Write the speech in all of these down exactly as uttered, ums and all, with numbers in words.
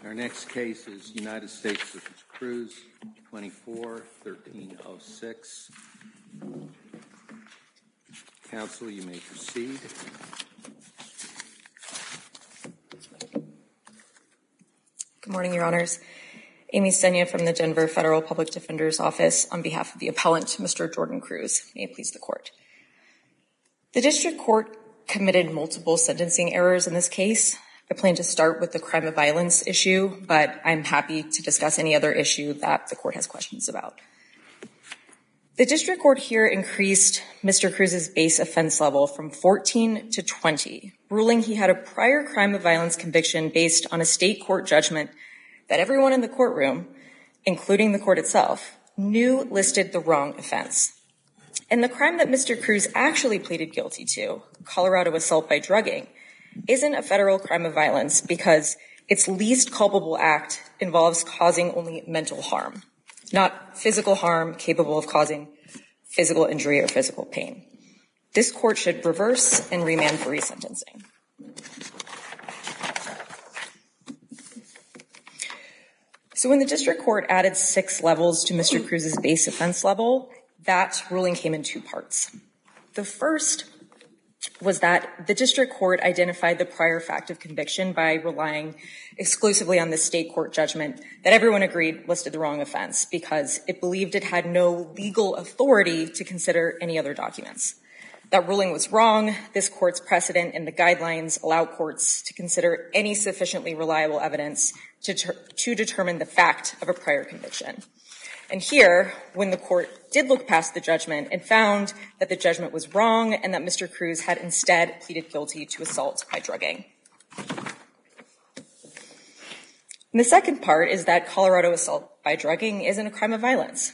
Our next case is United States v. Cruz, twenty-four thirteen oh six. Counsel, you may proceed. Good morning, Your Honors. Amy Senya from the Denver Federal Public Defender's Office on behalf of the appellant, Mister Jordan Cruz. May it please the Court. The District Court committed multiple sentencing errors in this case. I plan to start with the crime of violence issue, but I'm happy to discuss any other issue that the Court has questions about. The District Court here increased Mister Cruz's base offense level from fourteen to twenty, ruling he had a prior crime of violence conviction based on a state court judgment that everyone in the courtroom, including the court itself, knew listed the wrong offense. And the crime that Mister Cruz actually pleaded guilty to, Colorado assault by drugging, isn't a federal crime of violence because its least culpable act involves causing only mental harm, not physical harm capable of causing physical injury or physical pain. This court should reverse and remand for resentencing. So when the District Court added six levels to Mister Cruz's base offense level, that ruling came in two parts. The first was that the District Court identified the prior fact of conviction by relying exclusively on the state court judgment that everyone agreed listed the wrong offense because it believed it had no legal authority to consider any other documents. That ruling was wrong. This court's precedent and the guidelines allow courts to consider any sufficiently reliable evidence to, ter- to determine the fact of a prior conviction. And here, when the court did look past the judgment and found that the judgment was wrong and that Mister Cruz had instead pleaded guilty to assault by drugging. And the second part is that Colorado assault by drugging isn't a crime of violence.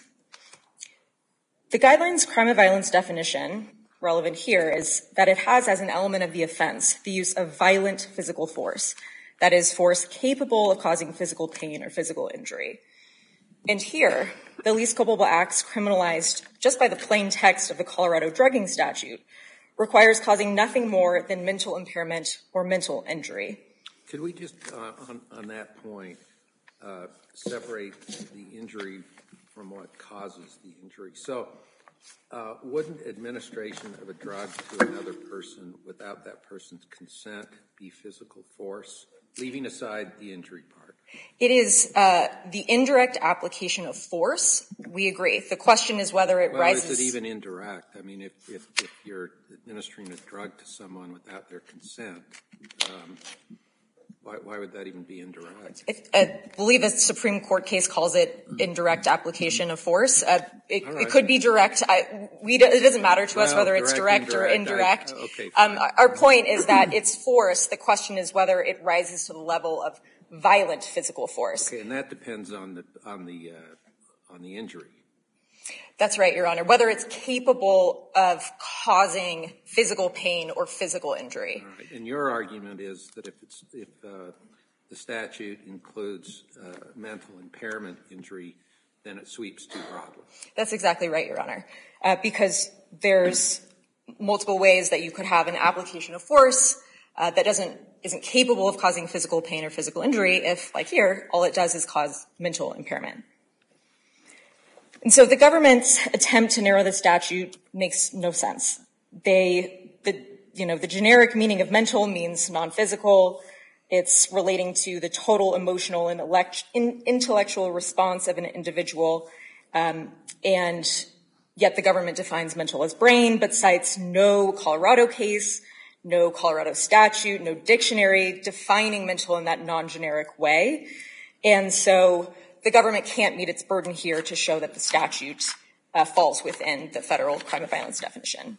The guidelines crime of violence definition, relevant here, is that it has as an element of the offense the use of violent physical force, that is, force capable of causing physical pain or physical injury. And here, the least culpable acts criminalized just by the plain text of the Colorado drugging statute requires causing nothing more than mental impairment or mental injury. Could we just, uh, on, on that point, uh, separate the injury from what causes the injury? So uh, wouldn't administration of a drug to another person without that person's consent be physical force, leaving aside the injury part? It is uh, the indirect application of force. We agree. The question is whether it well, rises. Is it even indirect? I mean, if, if, if you're administering a drug to someone without their consent, um, why, why would that even be indirect? If, I believe a Supreme Court case calls it indirect application of force. Uh, it, right. it could be direct. I, we do, it doesn't matter to well, us whether it's direct, direct or indirect. I, okay, um, our point is that it's force. The question is whether it rises to the level of violent physical force. Okay, and that depends on the on the uh, on the injury. That's right, Your Honor. Whether it's capable of causing physical pain or physical injury. All right. And your argument is that if it's if uh, the statute includes uh, mental impairment injury, then it sweeps too broadly. That's exactly right, Your Honor. Uh, because there's multiple ways that you could have an application of force uh, that doesn't isn't capable of causing physical pain or physical injury if, like here, all it does is cause mental impairment. And so the government's attempt to narrow the statute makes no sense. They, the, you know, the generic meaning of mental means non-physical. It's relating to the total emotional and elect, in, intellectual response of an individual. Um, and yet the government defines mental as brain, but cites no Colorado case, no Colorado statute, no dictionary defining mental in that non-generic way. And so the government can't meet its burden here to show that the statute uh, falls within the federal crime of violence definition.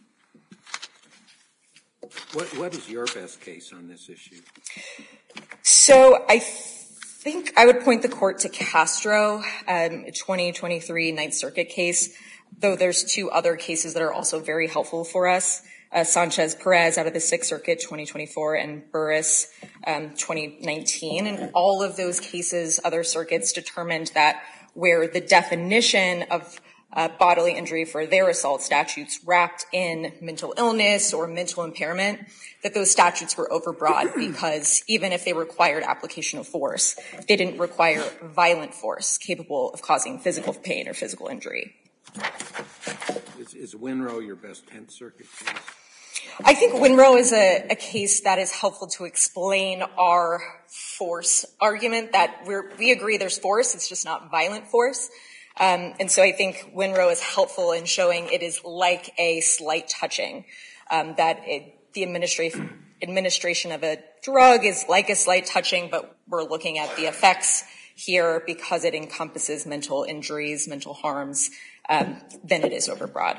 What, what is your best case on this issue? So I think I would point the court to Castro, um, a twenty twenty-three Ninth Circuit case, though there's two other cases that are also very helpful for us. Uh, Sanchez-Perez out of the Sixth Circuit, twenty twenty-four, and Burris, um, twenty nineteen. And all of those cases, other circuits determined that where the definition of uh, bodily injury for their assault statutes wrapped in mental illness or mental impairment, that those statutes were overbroad because even if they required application of force, they didn't require violent force capable of causing physical pain or physical injury. Is, is Winrow your best Tenth Circuit case? I think Winrow is a, a case that is helpful to explain our force argument, that we're, we agree there's force, it's just not violent force. Um, and so I think Winrow is helpful in showing it is like a slight touching, um, that it, the administration, administration of a drug is like a slight touching, but we're looking at the effects here because it encompasses mental injuries, mental harms, um, then it is overbroad.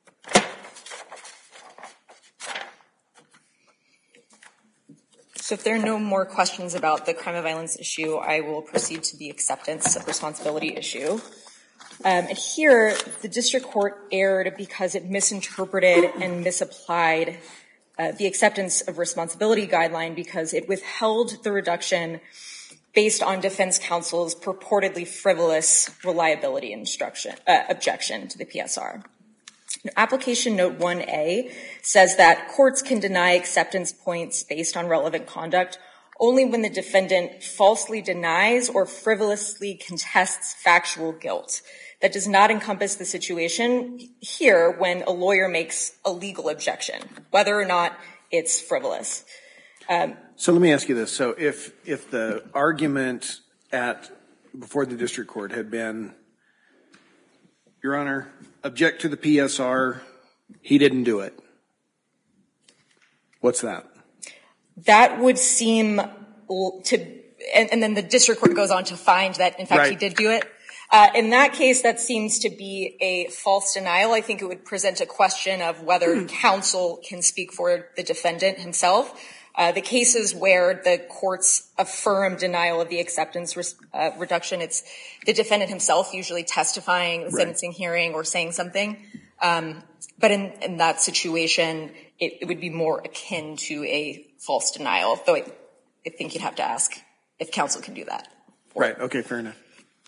So if there are no more questions about the crime of violence issue, I will proceed to the acceptance of responsibility issue. Um, and here, the district court erred because it misinterpreted and misapplied uh, the acceptance of responsibility guideline because it withheld the reduction based on defense counsel's purportedly frivolous reliability instruction, uh, objection to the P S R. Application Note one A says that courts can deny acceptance points based on relevant conduct only when the defendant falsely denies or frivolously contests factual guilt. That does not encompass the situation here when a lawyer makes a legal objection, whether or not it's frivolous. Um, so let me ask you this. So if if the argument at before the district court had been, Your Honor, object to the P S R, he didn't do it. What's that? That would seem to, and, and then the district court goes on to find that, in fact, right. he did do it. Uh, in that case, that seems to be a false denial. I think it would present a question of whether counsel can speak for the defendant himself. Uh, the cases where the courts affirm denial of the acceptance res- uh, reduction, it's the defendant himself usually testifying, the right. sentencing hearing, or saying something. Um, but in, in that situation, it, it would be more akin to a false denial, though I, I think you'd have to ask if counsel can do that. Right. Okay, fair enough.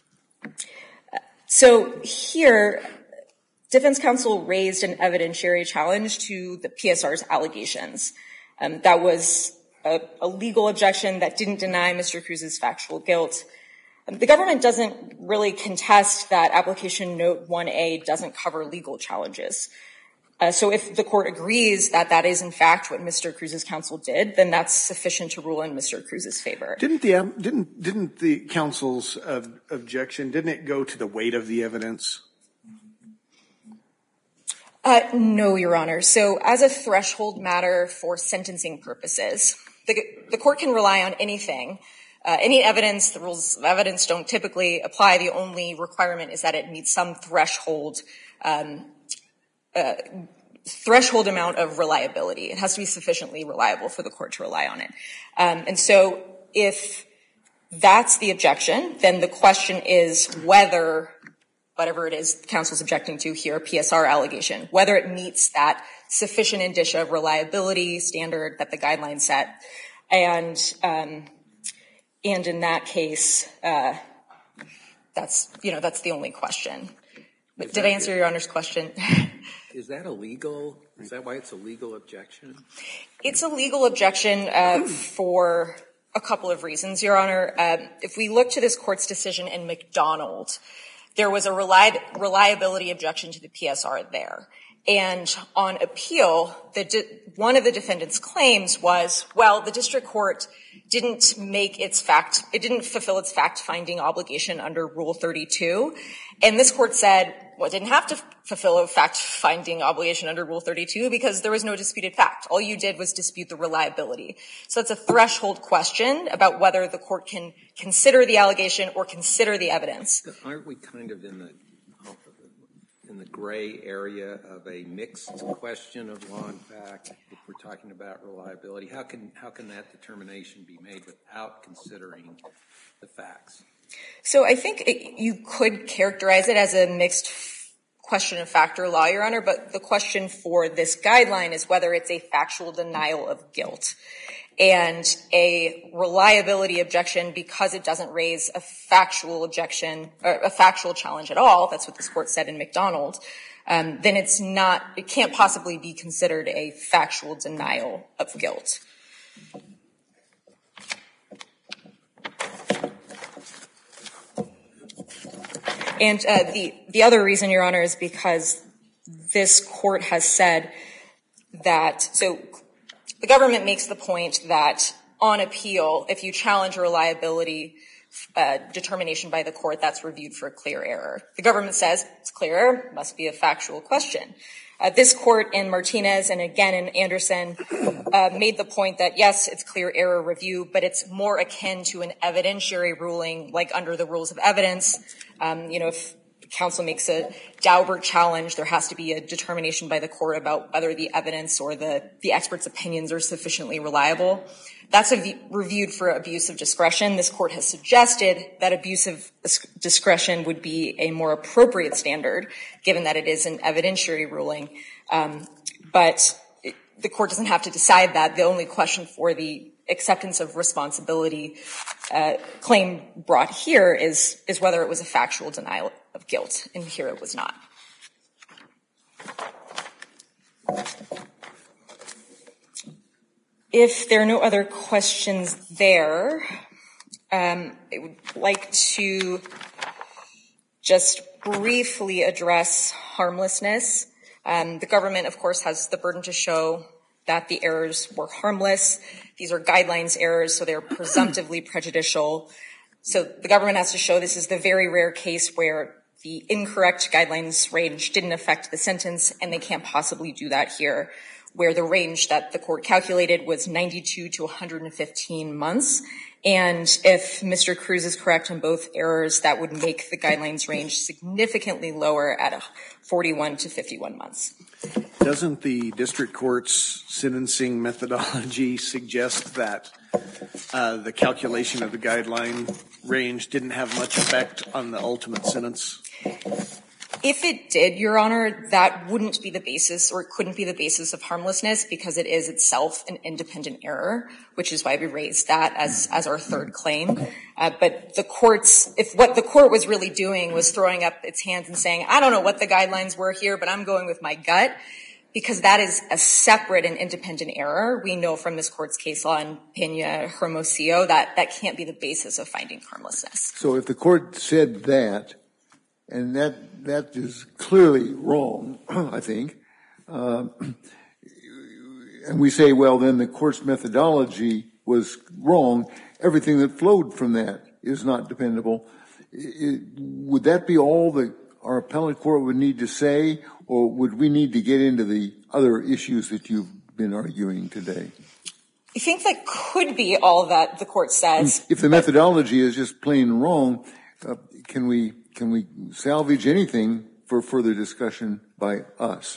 So here, defense counsel raised an evidentiary challenge to the P S R's allegations. Um, that was a, a legal objection that didn't deny Mister Cruz's factual guilt. Um, the government doesn't really contest that application note one A doesn't cover legal challenges. Uh, so if the court agrees that that is in fact what Mister Cruz's counsel did, then that's sufficient to rule in Mister Cruz's favor. Didn't the um, didn't didn't the counsel's uh, objection didn't it go to the weight of the evidence? Uh, no, Your Honor. So as a threshold matter for sentencing purposes, the, the court can rely on anything. Uh, any evidence, the rules of evidence don't typically apply. The only requirement is that it meets some threshold, um, uh, threshold amount of reliability. It has to be sufficiently reliable for the court to rely on it. Um, and so if that's the objection, then the question is whether whatever it is counsel's objecting to here, P S R allegation, whether it meets that sufficient indicia of reliability standard that the guidelines set. And, um, and in that case, uh, that's, you know, that's the only question. But did I answer it? Your Honor's question? Is that illegal? Is that why it's a legal objection? It's a legal objection, uh, for a couple of reasons, Your Honor. Um, if we look to this court's decision in McDonald, there was a reli- reliability objection to the P S R there. And on appeal, the de- one of the defendant's claims was, well, the district court didn't make its fact, it didn't fulfill its fact-finding obligation under Rule thirty-two. And this court said, well, it didn't have to f- fulfill a fact-finding obligation under Rule thirty-two because there was no disputed fact. All you did was dispute the reliability. So it's a threshold question about whether the court can consider the allegation or consider the evidence. But aren't we kind of in the in the gray area of a mixed question of law and fact if we're talking about reliability? How can how can that determination be made without considering the facts? So I think it, you could characterize it as a mixed question of fact or law, Your Honor, but the question for this guideline is whether it's a factual denial of guilt. And a reliability objection, because it doesn't raise a factual objection, or a factual challenge at all, that's what this court said in McDonald, um, then it's not, it can't possibly be considered a factual denial of guilt. And uh, the, the other reason, Your Honor, is because this court has said that, so the government makes the point that on appeal, if you challenge a reliability uh, determination by the court, that's reviewed for clear error. The government says it's clear error, must be a factual question. Uh, this court in Martinez and again in Anderson uh, made the point that, yes, it's clear error review, but it's more akin to an evidentiary ruling, like under the rules of evidence. Um, you know, if counsel makes a Daubert challenge, there has to be a determination by the court about whether the evidence or the, the expert's opinions are sufficiently reliable. That's a, reviewed for abuse of discretion. This court has suggested that abuse of discretion would be a more appropriate standard, given that it is an evidentiary ruling. Um, but it, the court doesn't have to decide that. The only question for the acceptance of responsibility uh, claim brought here is, is whether it was a factual denial of guilt, and here it was not. If there are no other questions there, um, I would like to just briefly address harmlessness. Um, the government, of course, has the burden to show that the errors were harmless. These are guidelines errors, so they're presumptively prejudicial. So the government has to show this is the very rare case where the incorrect guidelines range didn't affect the sentence, and they can't possibly do that here, where the range that the court calculated was ninety-two to one hundred fifteen months. And if Mister Cruz is correct on both errors, that would make the guidelines range significantly lower at forty-one to fifty-one months. Doesn't the district court's sentencing methodology suggest that uh, the calculation of the guideline range didn't have much effect on the ultimate sentence? If it did, Your Honor, that wouldn't be the basis, or it couldn't be the basis of harmlessness, because it is itself an independent error, which is why we raised that as, as our third claim. Uh, but the court's, if what the court was really doing was throwing up its hands and saying, I don't know what the guidelines were here, but I'm going with my gut, because that is a separate and independent error. We know from this court's case law in Pena Hermosillo that that can't be the basis of finding harmlessness. So if the court said that, and that that is clearly wrong, I think, uh, and we say, well, then the court's methodology was wrong, everything that flowed from that is not dependable. It, would that be all that our appellate court would need to say, or would we need to get into the other issues that you've been arguing today? I think that could be all that the court says. If the methodology is just plain wrong, uh, can we can we salvage anything for further discussion by us?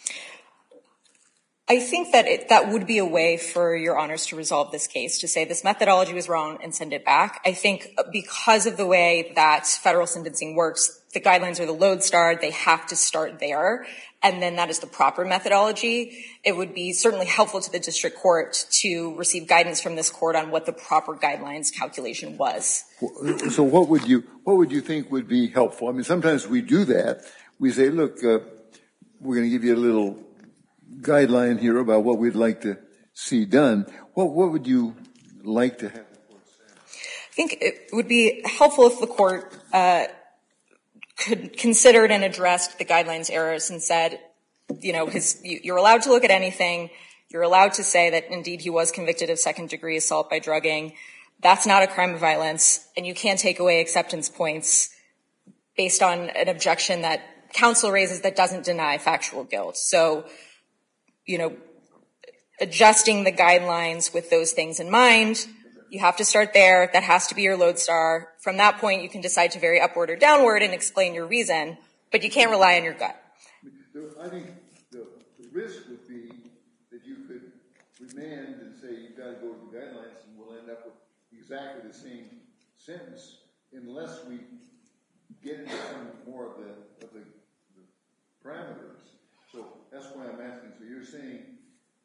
I think that it, that would be a way for Your Honors to resolve this case, to say this methodology was wrong and send it back. I think because of the way that federal sentencing works, the guidelines are the lodestar, they have to start there, and then that is the proper methodology. It would be certainly helpful to the district court to receive guidance from this court on what the proper guidelines calculation was. So what would you what would you think would be helpful? I mean, sometimes we do that. We say, look, uh, we're going to give you a little guideline here about what we'd like to see done. What what would you like to have the court say? I think it would be helpful if the court uh, could considered and addressed the guidelines errors and said, you know, his, you're allowed to look at anything. You're allowed to say that indeed he was convicted of second degree assault by drugging. That's not a crime of violence, and you can't take away acceptance points based on an objection that counsel raises that doesn't deny factual guilt. So, you know, adjusting the guidelines with those things in mind, you have to start there. That has to be your lodestar. From that point, you can decide to vary upward or downward and explain your reason, but you can't rely on your gut. I think the, the risk would be that you could remand and say you've got to go with the guidelines and we'll end up with exactly the same sentence unless we get into some more of the, of the, the parameters. So that's why I'm asking. So you're saying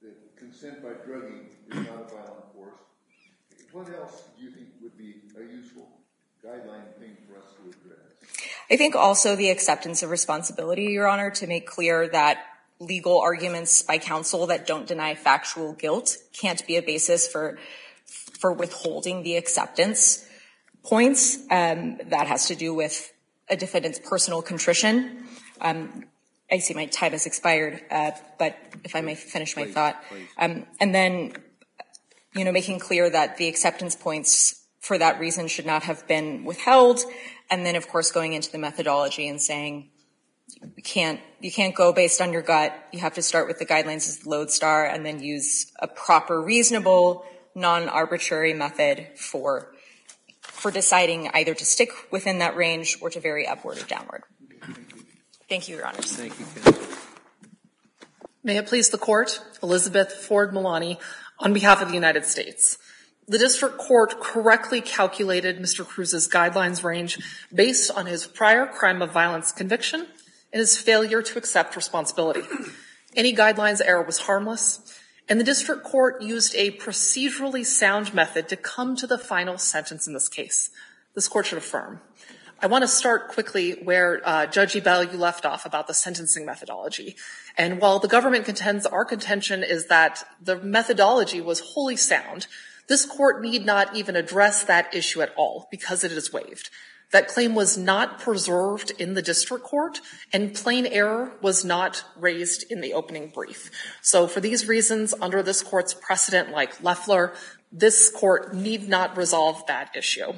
that consent by drugging is not a violent force. What else do you think would be a useful guideline thing for us to address? I think also the acceptance of responsibility, Your Honor, to make clear that legal arguments by counsel that don't deny factual guilt can't be a basis for for withholding the acceptance points. Um, that has to do with a defendant's personal contrition. Um, I see my time has expired, uh, but if I may finish my please, thought. Please. Um, and then, you know, making clear that the acceptance points for that reason should not have been withheld. And then, of course, going into the methodology and saying you can't, you can't go based on your gut. You have to start with the guidelines as the lodestar and then use a proper, reasonable, non-arbitrary method for, for deciding either to stick within that range or to vary upward or downward. Thank you, Your Honors. Thank you, counsel. May it please the Court, Elizabeth Ford Milani, on behalf of the United States. The district court correctly calculated Mister Cruz's guidelines range based on his prior crime of violence conviction and his failure to accept responsibility. Any guidelines error was harmless, and the district court used a procedurally sound method to come to the final sentence in this case. This court should affirm. I want to start quickly where uh, Judge Ebell, you left off about the sentencing methodology. And while the government contends our contention is that the methodology was wholly sound, this court need not even address that issue at all because it is waived. That claim was not preserved in the district court, and plain error was not raised in the opening brief. So for these reasons, under this court's precedent like Loeffler, this court need not resolve that issue.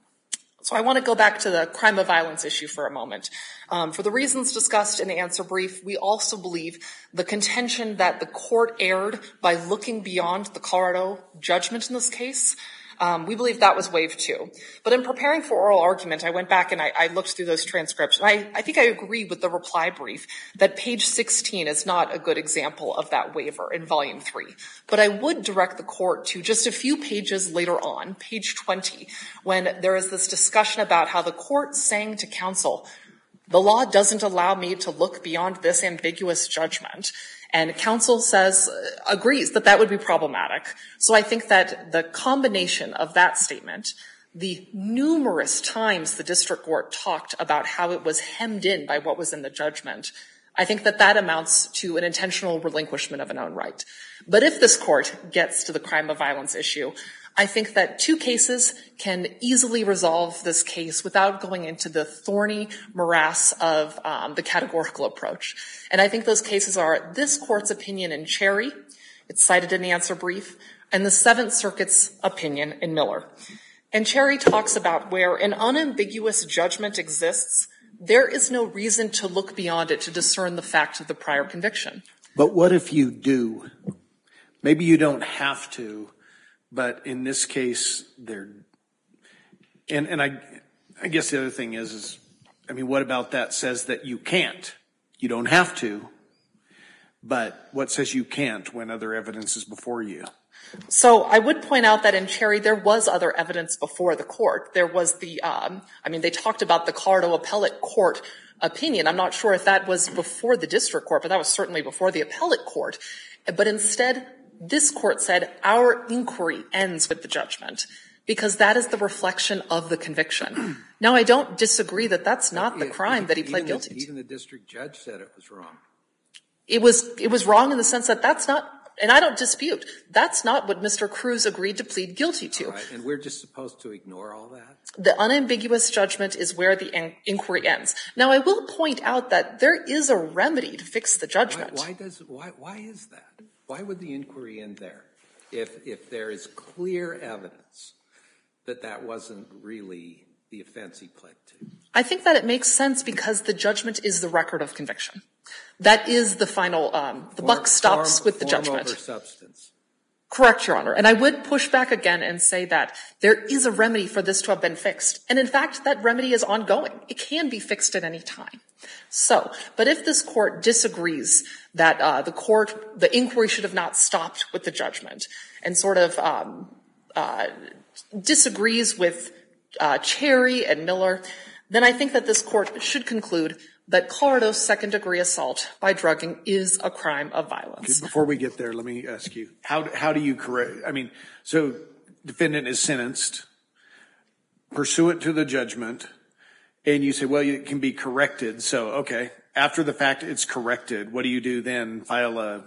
So I want to go back to the crime of violence issue for a moment. Um, for the reasons discussed in the answer brief, we also believe the contention that the court erred by looking beyond the Colorado judgment in this case, um, we believe that was waived too. But in preparing for oral argument, I went back and I, I looked through those transcripts. And I, I think I agree with the reply brief that page sixteen is not a good example of that waiver in volume three. But I would direct the court to just a few pages later on, page twenty, when there is this discussion about how the court saying to counsel, the law doesn't allow me to look beyond this ambiguous judgment. And counsel says, uh, agrees that that would be problematic. So I think that the combination of that statement, the numerous times the district court talked about how it was hemmed in by what was in the judgment, I think that that amounts to an intentional relinquishment of a known right. But if this court gets to the crime of violence issue, I think that two cases can easily resolve this case without going into the thorny morass of um, the categorical approach. And I think those cases are this court's opinion in Cherry, it's cited in the answer brief, and the Seventh Circuit's opinion in Miller. And Cherry talks about where an unambiguous judgment exists, there is no reason to look beyond it to discern the fact of the prior conviction. But what if you do? Maybe you don't have to, but in this case, they're, and, and I, I guess the other thing is, is, I mean, what about that says that you can't? You don't have to, but what says you can't when other evidence is before you? So I would point out that in Cherry, there was other evidence before the court. There was the, um, I mean, they talked about the Colorado Appellate Court opinion. I'm not sure if that was before the district court, but that was certainly before the appellate court. But instead, this court said our inquiry ends with the judgment because that is the reflection of the conviction. Now, I don't disagree that that's not the crime that he pled guilty to. Even the district judge said it was wrong. It was, it was wrong in the sense that that's not, and I don't dispute, that's not what Mister Cruz agreed to plead guilty to. All right, and we're just supposed to ignore all that? The unambiguous judgment is where the in- inquiry ends. Now, I will point out that there is a remedy to fix the judgment. Why, why does, why, why is that? Why would the inquiry end there if, if there is clear evidence that that wasn't really the offense he pled to? I think that it makes sense because the judgment is the record of conviction. That is the final, um, the buck stops form, with the form judgment. Over substance. Correct, Your Honor. And I would push back again and say that there is a remedy for this to have been fixed. And in fact, that remedy is ongoing. It can be fixed at any time. So, but if this court disagrees that uh, the court, the inquiry should have not stopped with the judgment and sort of um, uh, disagrees with uh, Cherry and Miller, then I think that this court should conclude that Colorado's second-degree assault by drugging is a crime of violence. Okay, before we get there, let me ask you, how, how do you correct, I mean, so defendant is sentenced pursuant to the judgment, and you say, well, it can be corrected. So, okay, after the fact it's corrected, what do you do then? File a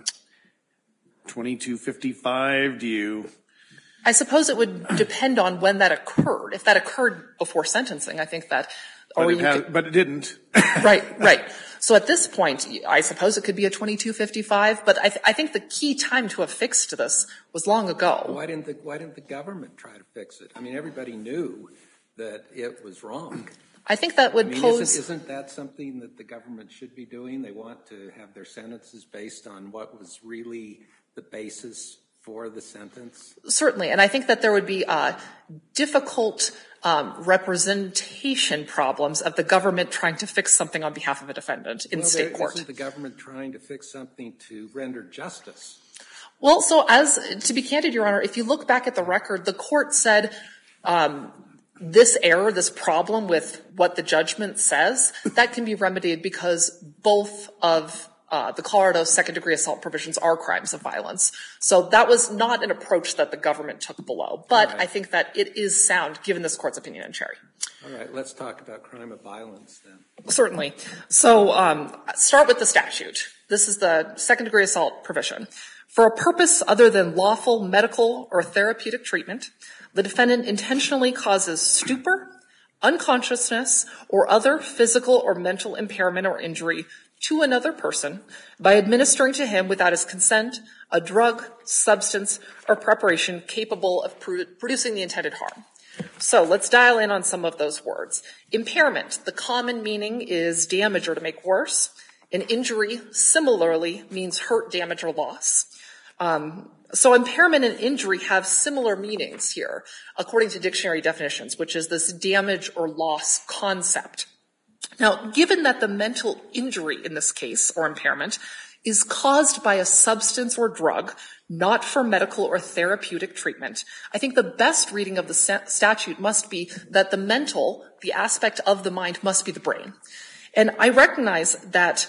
twenty-two fifty-five? Do you? I suppose it would depend on when that occurred. If that occurred before sentencing, I think that. But or it, you has, could, but it didn't. Right, right. So at this point, I suppose it could be a twenty-two fifty-five, but I, th- I think the key time to have fixed this was long ago. Why didn't the, why didn't the government try to fix it? I mean, everybody knew that it was wrong. I think that would I mean, pose. Isn't, isn't that something that the government should be doing? They want to have their sentences based on what was really the basis for the sentence? Certainly, and I think that there would be uh, difficult um, representation problems of the government trying to fix something on behalf of a defendant in well, state there, court. Isn't the government trying to fix something to render justice? Well, so as, to be candid, Your Honor, if you look back at the record, the court said um, this error, this problem with what the judgment says, that can be remedied because both of uh, the Colorado second-degree assault provisions are crimes of violence. So that was not an approach that the government took below. But right. I think that it is sound, given this court's opinion in Cherry. All right, let's talk about crime of violence then. Certainly. So um, start with the statute. This is the second-degree assault provision. For a purpose other than lawful medical or therapeutic treatment, the defendant intentionally causes stupor, unconsciousness, or other physical or mental impairment or injury to another person by administering to him without his consent a drug, substance, or preparation capable of pro- producing the intended harm. So let's dial in on some of those words. Impairment, the common meaning is damage or to make worse. An injury, similarly, means hurt, damage, or loss. Um, so impairment and injury have similar meanings here, according to dictionary definitions, which is this damage or loss concept. Now, given that the mental injury in this case, or impairment, is caused by a substance or drug, not for medical or therapeutic treatment, I think the best reading of the statute must be that the mental, the aspect of the mind, must be the brain. And I recognize that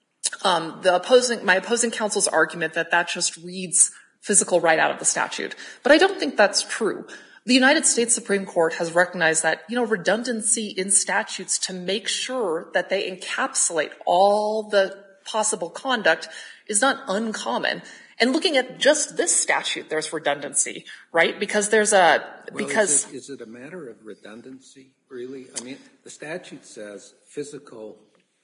um, the opposing, my opposing counsel's argument that that just reads physical right out of the statute. But I don't think that's true. The United States Supreme Court has recognized that, you know, redundancy in statutes to make sure that they encapsulate all the possible conduct is not uncommon. And looking at just this statute, there's redundancy, right? Because there's a, well, because. Is it, is it a matter of redundancy, really? I mean, the statute says physical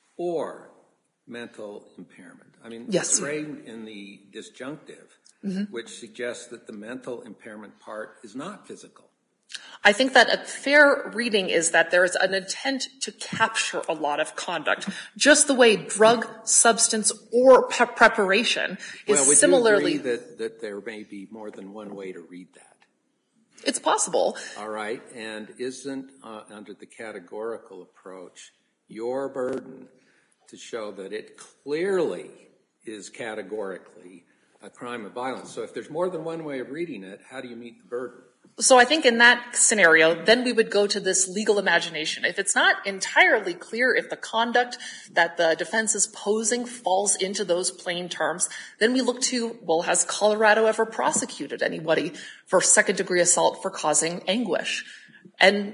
or mental impairment. I mean, yes. It's framed in the disjunctive, mm-hmm. which suggests that the mental impairment part is not physical. I think that a fair reading is that there is an intent to capture a lot of conduct, just the way drug, substance, or pe- preparation is well, would similarly. You agree that, that there may be more than one way to read that? It's possible. All right, and isn't, uh, under the categorical approach, your burden to show that it clearly is categorically a crime of violence? So if there's more than one way of reading it, how do you meet the burden? So I think in that scenario, then we would go to this legal imagination. If it's not entirely clear if the conduct that the defense is posing falls into those plain terms, then we look to, well, has Colorado ever prosecuted anybody for second-degree assault for causing anguish? And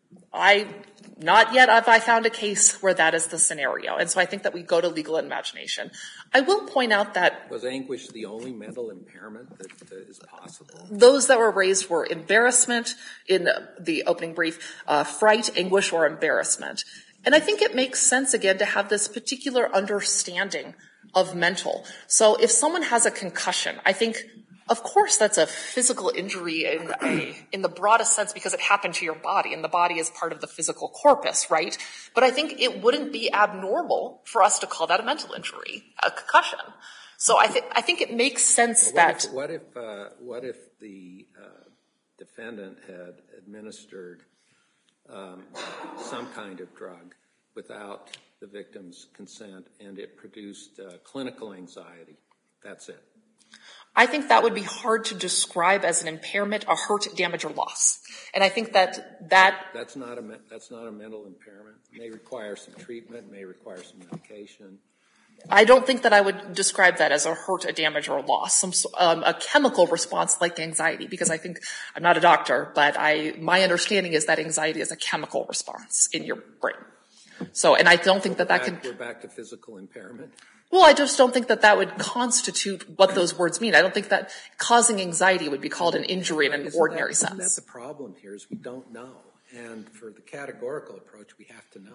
I, not yet have I found a case where that is the scenario. And so I think that we go to legal imagination. I will point out that. Was anguish the only mental impairment that uh, is possible? Those that were raised were embarrassment in the opening brief, uh, fright, anguish, or embarrassment. And I think it makes sense, again, to have this particular understanding of mental. So if someone has a concussion, I think, of course, that's a physical injury in, a, in the broadest sense because it happened to your body, and the body is part of the physical corpus, right? But I think it wouldn't be abnormal for us to call that a mental injury, a concussion. So I, th- I think it makes sense well, what that. If, what if uh, what if the uh, defendant had administered um, some kind of drug without the victim's consent and it produced uh, clinical anxiety? That's it. I think that would be hard to describe as an impairment, a hurt, damage, or loss. And I think that that that's not a that's not a mental impairment. It may require some treatment, may require some medication. I don't think that I would describe that as a hurt, a damage, or a loss, some um, a chemical response like anxiety, because I think I'm not a doctor, but I my understanding is that anxiety is a chemical response in your brain. So, and I don't think that that Back, can. We're back to physical impairment. Well, I just don't think that that would constitute what those words mean. I don't think that causing anxiety would be called an injury in an Isn't ordinary that, sense. Isn't that the problem here is we don't know. And for the categorical approach, we have to know.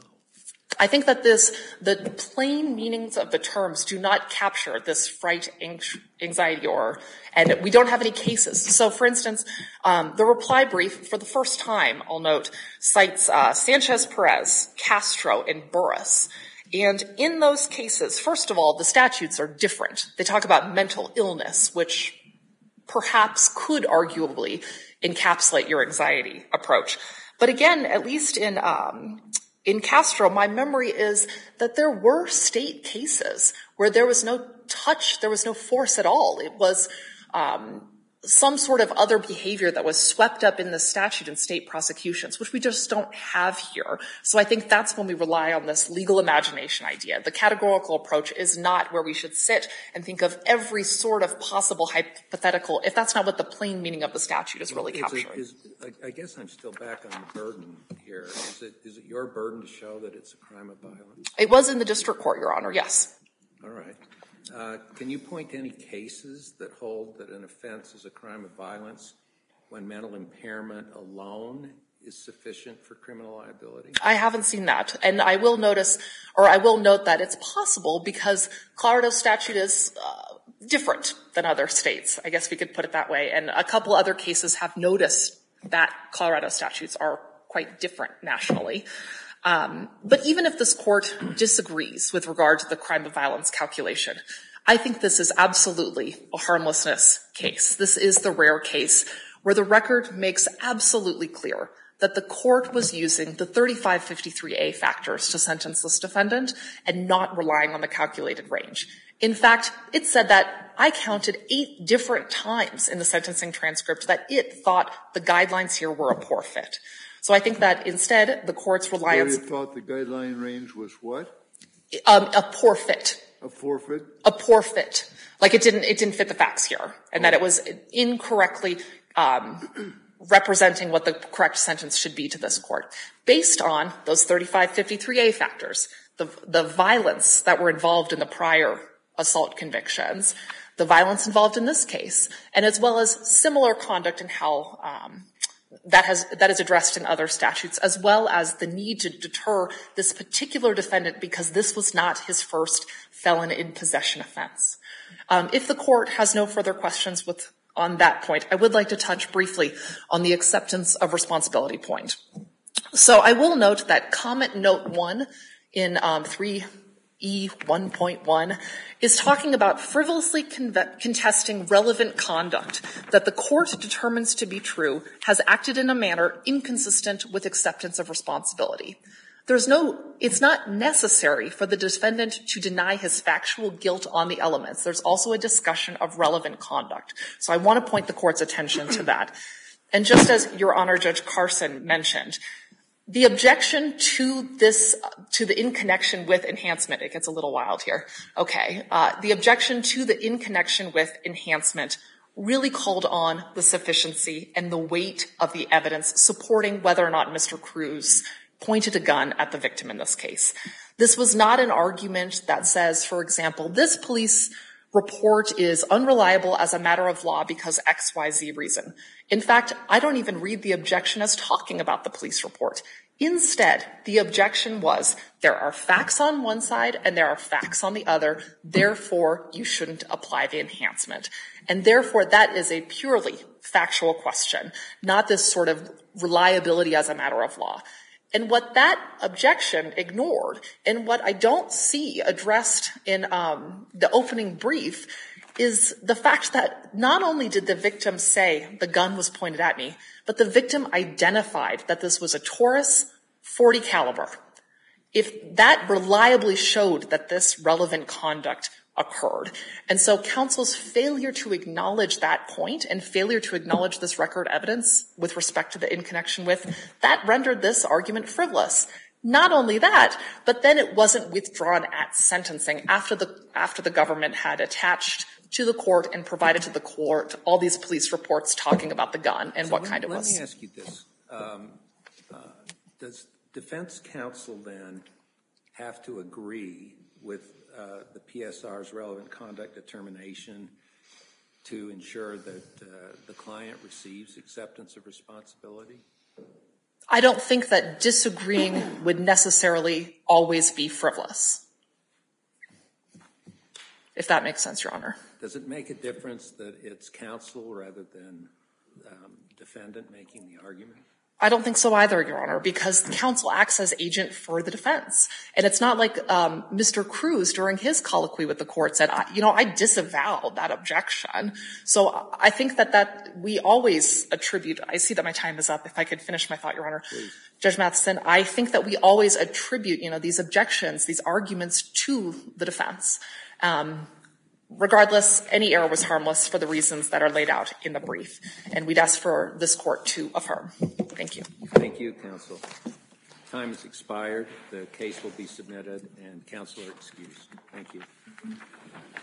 I think that this, the plain meanings of the terms do not capture this fright, anxiety, or, and we don't have any cases. So, for instance, um, the reply brief, for the first time, I'll note, cites uh, Sanchez-Perez, Castro, and Burris. And in those cases, first of all, the statutes are different. They talk about mental illness, which perhaps could arguably encapsulate your anxiety approach. But again, at least in um, in Castro, my memory is that there were state cases where there was no touch, there was no force at all. It was um, some sort of other behavior that was swept up in the statute in state prosecutions, which we just don't have here. So I think that's when we rely on this legal imagination idea. The categorical approach is not where we should sit and think of every sort of possible hypothetical, if that's not what the plain meaning of the statute is really Is capturing. it, is, I guess I'm still back on the burden here. Is it, is it your burden to show that it's a crime of violence? It was in the district court, Your Honor, yes. All right. Uh, can you point to any cases that hold that an offense is a crime of violence when mental impairment alone is sufficient for criminal liability? I haven't seen that. And I will notice, or I will note that it's possible because Colorado's statute is uh, different than other states. I guess we could put it that way. And a couple other cases have noticed that Colorado statutes are quite different nationally. Um, but even if this court disagrees with regard to the crime of violence calculation, I think this is absolutely a harmlessness case. This is the rare case where the record makes absolutely clear that the court was using the thirty-five fifty-three A factors to sentence this defendant and not relying on the calculated range. In fact, it said that I counted eight different times in the sentencing transcript that it thought the guidelines here were a poor fit. So I think that instead, the court's reliance— They thought the guideline range was what? Um, a poor fit. A forfeit? A poor fit. Like it didn't, it didn't fit the facts here. And that it was incorrectly, um, representing what the correct sentence should be to this court. Based on those thirty-five fifty-three A factors, the, the violence that were involved in the prior assault convictions, the violence involved in this case, and as well as similar conduct in how, um, that has, that is addressed in other statutes, as well as the need to deter this particular defendant because this was not his first felon in possession offense. Um, if the court has no further questions with, on that point, I would like to touch briefly on the acceptance of responsibility point. So I will note that comment note one in, um, three E one point one is talking about frivolously contesting relevant conduct that the court determines to be true has acted in a manner inconsistent with acceptance of responsibility. There's no, it's not necessary for the defendant to deny his factual guilt on the elements. There's also a discussion of relevant conduct. So I want to point the court's attention to that. And just as Your Honor, Judge Carson mentioned, the objection to this, to the in connection with enhancement, it gets a little wild here. Okay. Uh, the objection to the in connection with enhancement really called on the sufficiency and the weight of the evidence supporting whether or not Mister Cruz pointed a gun at the victim in this case. This was not an argument that says, for example, this police report is unreliable as a matter of law because X Y Z reason. In fact, I don't even read the objection as talking about the police report. Instead, the objection was there are facts on one side and there are facts on the other, therefore you shouldn't apply the enhancement. And therefore that is a purely factual question, not this sort of reliability as a matter of law. And what that objection ignored, and what I don't see addressed in um, the opening brief, is the fact that not only did the victim say the gun was pointed at me, but the victim identified that this was a Taurus forty caliber. If that reliably showed that this relevant conduct occurred. And so counsel's failure to acknowledge that point and failure to acknowledge this record evidence with respect to the in connection with, that rendered this argument frivolous. Not only that, but then it wasn't withdrawn at sentencing after the, after the government had attached to the court and provided to the court all these police reports talking about the gun and So what let, kind it let was. Let me ask you this. Um, uh, does defense counsel then have to agree with uh, the P S R's relevant conduct determination to ensure that uh, the client receives acceptance of responsibility? I don't think that disagreeing would necessarily always be frivolous, if that makes sense, Your Honor. Does it make a difference that it's counsel rather than um, defendant making the argument? I don't think so either, Your Honor, because counsel acts as agent for the defense. And it's not like um, Mister Cruz during his colloquy with the court said, I, you know, I disavowed that objection. So I think that that we always attribute, I see that my time is up. If I could finish my thought, Your Honor. Please. Judge Matheson, I think that we always attribute, you know, these objections, these arguments to the defense. Um, Regardless, any error was harmless for the reasons that are laid out in the brief. And we'd ask for this court to affirm. Thank you. Thank you, counsel. Time has expired. The case will be submitted and counsel are excused. Thank you.